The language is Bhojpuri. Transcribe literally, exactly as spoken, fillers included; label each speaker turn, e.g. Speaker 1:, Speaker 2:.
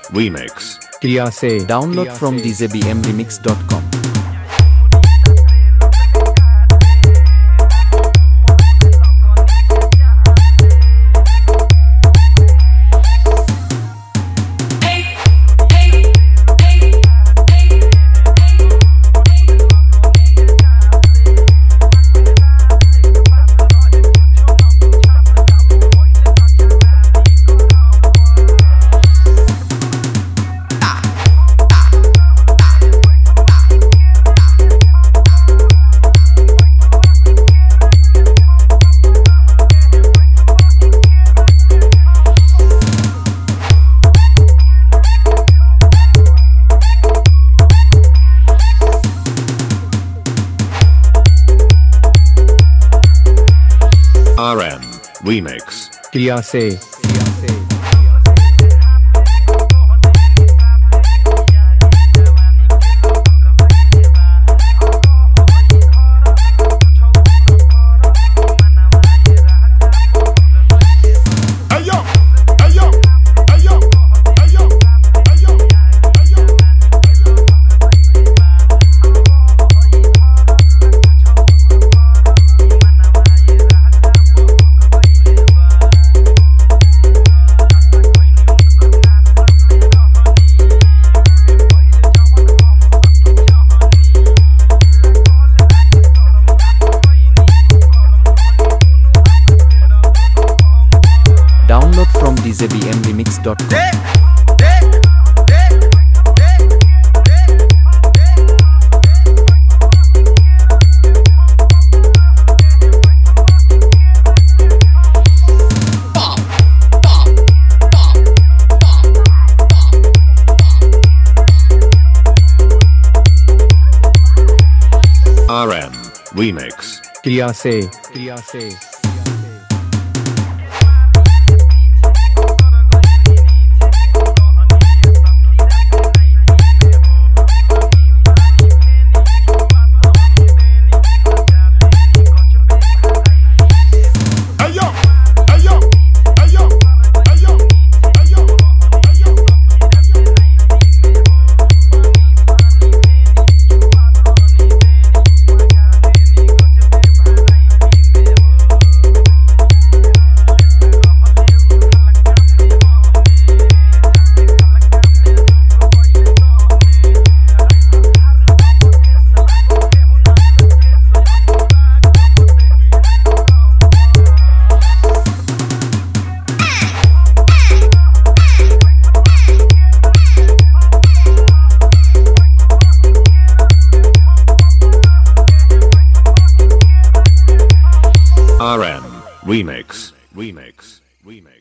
Speaker 1: Remix.
Speaker 2: क्रिया से
Speaker 3: Download from d j b m remix dot com.
Speaker 1: R M Remix.
Speaker 2: क्रिया से
Speaker 3: Download from d j b m remix dot com.
Speaker 1: R M Remix.
Speaker 2: क्रिया से क्रिया से
Speaker 1: R M Remix. Remix. Remix.